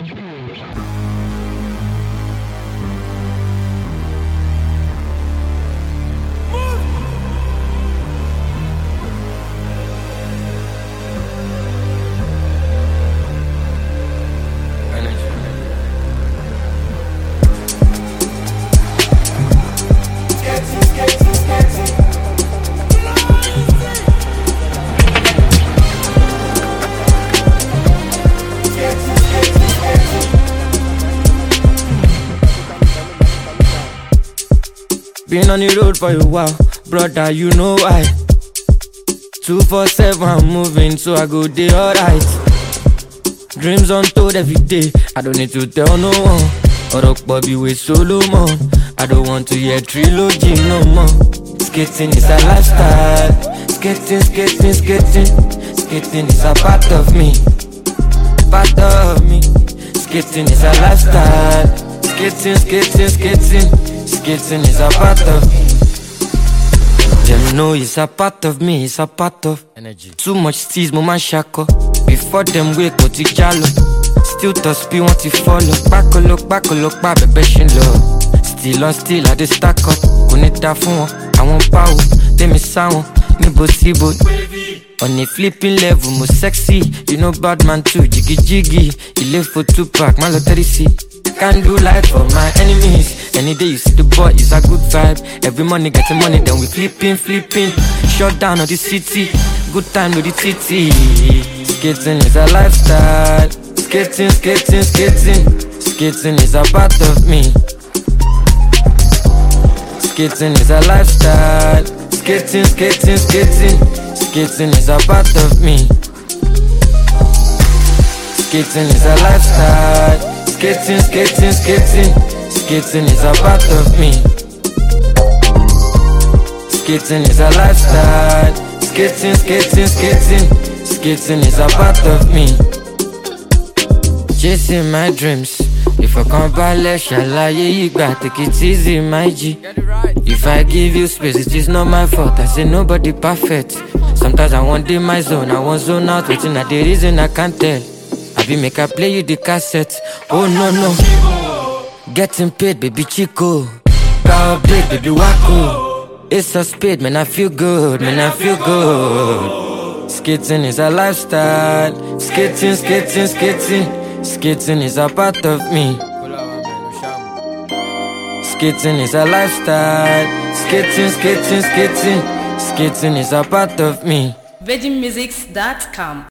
Been on the road for a while, brother, you know why. 247, I'm moving, so I go day alright. Dreams untold every day, I don't need to tell no one. Or Bobby with Solomon, I don't want to hear trilogy no more. Skating is a lifestyle, skating is a part of me, part of me. Skating is a lifestyle, skating is a part of me. Them know it's a part of me, it's a part of energy. Too much steez, mama shako. Before them wake up to jalo. Still to speed, want to follow. Back look, baby, shin low. Still on still, I just stack up. Kunita phone, I want power. Tell me sound, nibo sibo. On a flipping level, more sexy. You know bad man too, jiggy. You live for 2 pack, my lottery see. Can't do life for my enemies. Any day you see the boy, it's a good vibe. Every money getting money, then we flipping. Shut down on the city, good time with the TT. Skating is a lifestyle. Skating is a part of me. Skating is a lifestyle. Skating is a part of me. Skating is a lifestyle. Skating is a part of me. Skating is a lifestyle. Skating is a part of me. Chasing my dreams. If I can't balance, shall I? You got take it easy, my G. If I give you space, it is not my fault. I say nobody perfect. Sometimes I want in my zone, I want zone out. Waiting at the reason I can't tell. I be make I play you the cassette. Oh no. Getting paid, baby Chico. Power update, baby Wacko. It's a speed, man, I feel good, Skating is a lifestyle. Skating is a part of me. Skating is a lifestyle. Skating is a part of me. VeggieMusics.com